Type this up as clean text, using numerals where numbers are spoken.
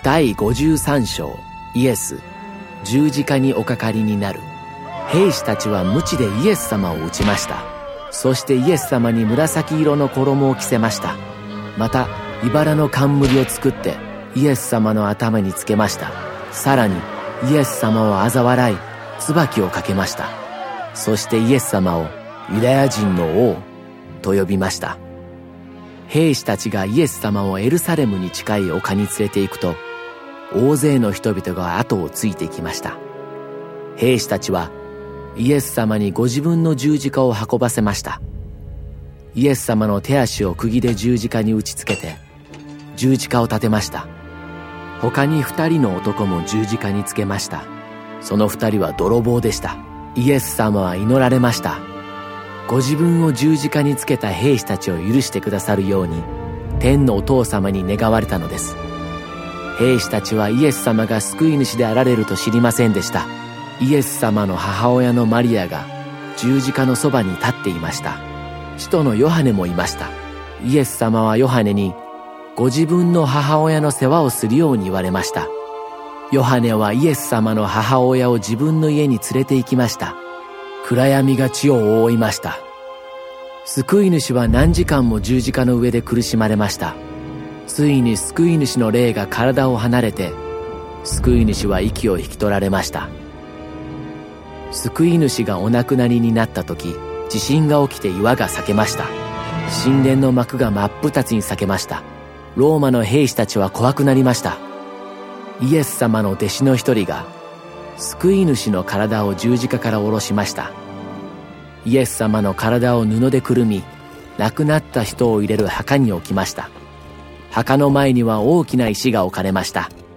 第53章、イエス、十字架におかかりになる。兵士たちは鞭でイエス様を打ちました。そしてイエス様に紫色の衣を着せました。また、茨の冠を作ってイエス様の頭につけました。さらに、イエス様を嘲笑い、椿をかけました。そしてイエス様をユダヤ人の王と呼びました。兵士たちがイエス様をエルサレムに近い丘に連れて行くと、大勢の人々が後をついてきました。兵士たちはイエス様にご自分の十字架を運ばせました。イエス様の手足を釘で十字架に打ちつけて十字架を立てました。他に2人の男も十字架につけました。その2人は泥棒でした。イエス様は祈られました。ご自分を十字架につけた兵士たちを許してくださるように天のお父様に願われたのです。兵士たちはイエス様が救い主であられると知りませんでした。イエス様の母親のマリアが十字架のそばに立っていました。使徒のヨハネもいました。イエス様はヨハネにご自分の母親の世話をするように言われました。ヨハネはイエス様の母親を自分の家に連れて行きました。暗闇が地を覆いました。救い主は何時間も十字架の上で苦しまれました。ついに救い主の霊が体を離れて、救い主は息を引き取られました。救い主がお亡くなりになった時、地震が起きて岩が裂けました。神殿の幕が真っ二つに裂けました。ローマの兵士たちは怖くなりました。イエス様の弟子の一人が救い主の体を十字架から下ろしました。イエス様の体を布でくるみ、亡くなった人を入れる墓に置きました。墓の前には大きな石が置かれました。